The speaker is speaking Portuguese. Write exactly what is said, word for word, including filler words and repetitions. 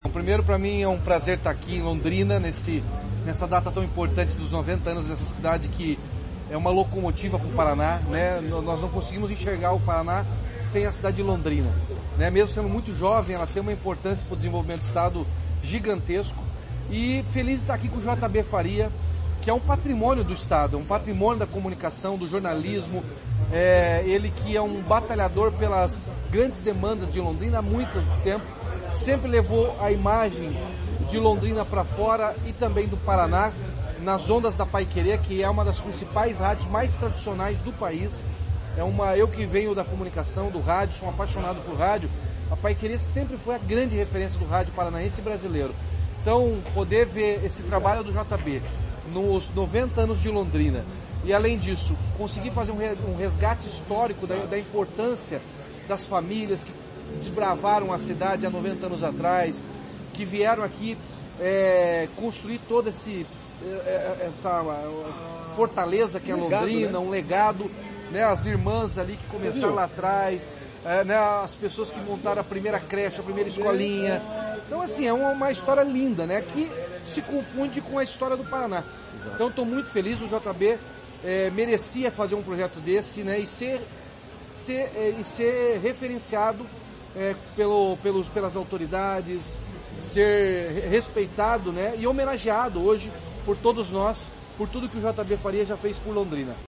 Primeiro, para mim é um prazer estar aqui em Londrina, nesse, nessa data tão importante dos noventa anos dessa cidade que é uma locomotiva para o Paraná, né? Nós não conseguimos enxergar o Paraná sem a cidade de Londrina, né? Mesmo sendo muito jovem, ela tem uma importância para o desenvolvimento do estado gigantesco. E feliz de estar aqui com o J B Faria, que é um patrimônio do estado, é um patrimônio da comunicação, do jornalismo. É, ele que é um batalhador pelas grandes demandas de Londrina há muito tempo, sempre levou a imagem de Londrina para fora e também do Paraná, nas ondas da Paiquerê, que é uma das principais rádios mais tradicionais do país. É uma, eu que venho da comunicação, do rádio, sou um apaixonado por rádio, a Paiquerê sempre foi a grande referência do rádio paranaense e brasileiro. Então, poder ver esse trabalho do J B nos noventa anos de Londrina e, além disso, conseguir fazer um resgate histórico da, da importância das famílias que desbravaram a cidade há noventa anos atrás, que vieram aqui é, construir toda esse, essa fortaleza que é Londrina, um legado, né? As irmãs ali que começaram lá atrás, é, né? As pessoas que montaram a primeira creche, a primeira escolinha. Então, assim, é uma, uma história linda, né? Que se confunde com a história do Paraná. Então, estou muito feliz, o J B é, merecia fazer um projeto desse, né? E ser, ser, é, e ser referenciado é, pelo, pelos, pelas autoridades, ser respeitado, né? E homenageado hoje por todos nós, por tudo que o J B Faria já fez por Londrina.